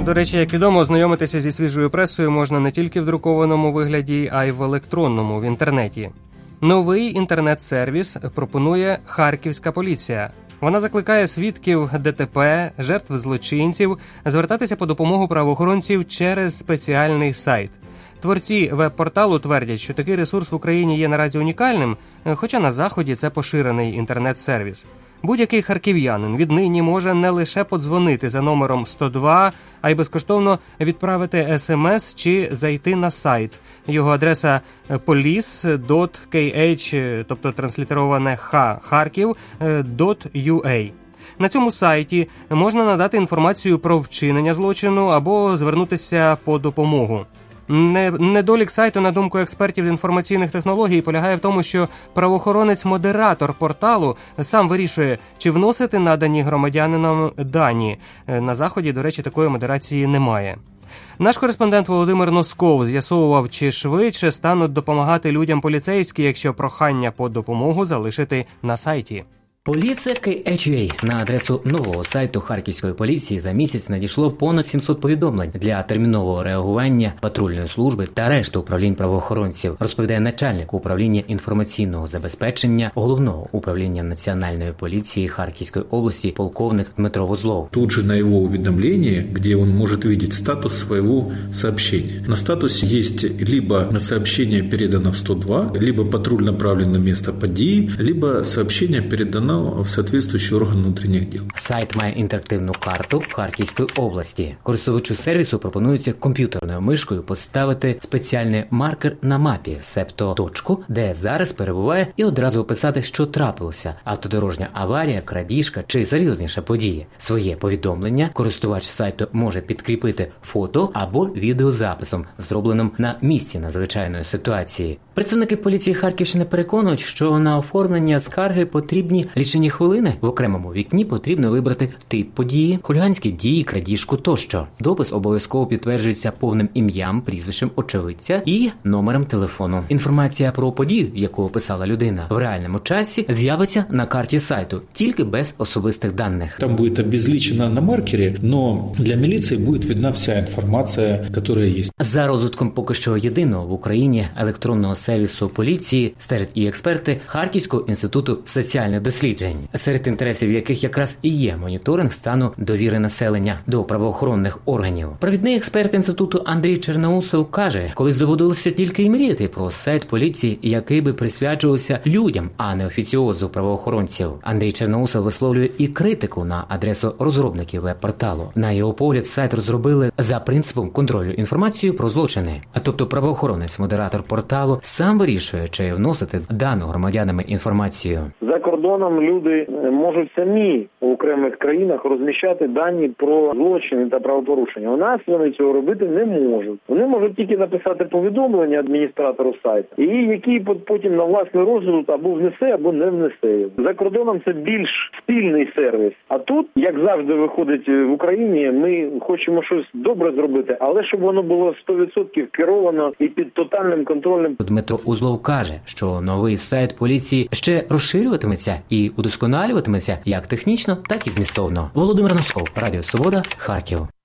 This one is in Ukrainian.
До речі, як відомо, ознайомитися зі свіжою пресою можна не тільки в друкованому вигляді, а й в електронному, в інтернеті. Новий інтернет-сервіс пропонує Харківська поліція. Вона закликає свідків ДТП, жертв злочинців звертатися по допомогу правоохоронців через спеціальний сайт. Творці веб-порталу твердять, що такий ресурс в Україні є наразі унікальним, хоча на Заході це поширений інтернет-сервіс. Будь-який харків'янин віднині може не лише подзвонити за номером 102, а й безкоштовно відправити смс чи зайти на сайт. Його адреса police.kh, тобто транслітероване Харків.ua. На цьому сайті можна надати інформацію про вчинення злочину або звернутися по допомогу. Недолік сайту, на думку експертів інформаційних технологій, полягає в тому, що правоохоронець-модератор порталу сам вирішує, чи вносити надані громадянинам дані. На Заході, до речі, такої модерації немає. Наш кореспондент Володимир Носков з'ясовував, чи швидше стануть допомагати людям поліцейські, якщо прохання по допомогу залишити на сайті. Police.kh. На адресу нового сайту Харківської поліції за місяць надійшло понад 700 повідомлень для термінового реагування патрульної служби та решти управлінь правоохоронців, розповідає начальник управління інформаційного забезпечення Головного управління Національної поліції Харківської області полковник Дмитро Вузлов. Тут же на его уведомлении, где он может видеть статус своего сообщения. На статусе есть либо сообщение передано в 102, либо патруль направлен на место події, либо сообщение передано в соответствующий орган внутренних дел. Сайт має інтерактивну карту Харківської області. Користувачу сервісу пропонується комп'ютерною мишкою поставити спеціальний маркер на мапі, себто точку, де зараз перебуває, і одразу описати, що трапилося – автодорожня аварія, крадіжка чи серйозніша подія. Своє повідомлення користувач сайту може підкріпити фото або відеозаписом, зробленим на місці надзвичайної ситуації. Представники поліції Харківщини переконують, що на оформлення скарги потрібні лічені хвилини. В окремому вікні потрібно вибрати тип події, хуліганські дії, крадіжку тощо. Допис обов'язково підтверджується повним ім'ям, прізвищем очевидця і номером телефону. Інформація про подію, яку описала людина, в реальному часі з'явиться на карті сайту, тільки без особистих даних. Там будет обезличено на маркере, но для милиции будет видна вся информация, которая есть. За розвитком поки що єдиного в Україні електронного сервісу поліції стежать і експерти Харківського інституту соціальних досліджень, серед інтересів яких якраз і є моніторинг стану довіри населення до правоохоронних органів. Провідний експерт інституту Андрій Черноусов каже, колись доводилося тільки й мріяти про сайт поліції, який би присвячувався людям, а не офіціозу правоохоронців. Андрій Черноусов висловлює і критику на адресу розробників веб-порталу. На його погляд, сайт розробили за принципом контролю інформацією про злочини. А тобто правоохоронець-модератор порталу сам вирішує, чи вносити дану громадянами інформацію. За кордоном люди можуть самі у окремих країнах розміщати дані про злочини та правопорушення. У нас вони цього робити не можуть. Вони можуть тільки написати повідомлення адміністратору сайту, і який потім на власний розсуд або внесе, або не внесе. За кордоном це більш спільний сервіс. А тут, як завжди виходить в Україні, ми хочемо щось добре зробити, але щоб воно було 100% керовано і під тотальним контролем. Дмитро Узлов каже, що новий сайт поліції ще розширюватиметься і удосконалюватиметься як технічно, так і змістовно. Володимир Носков, Радіо Свобода, Харків.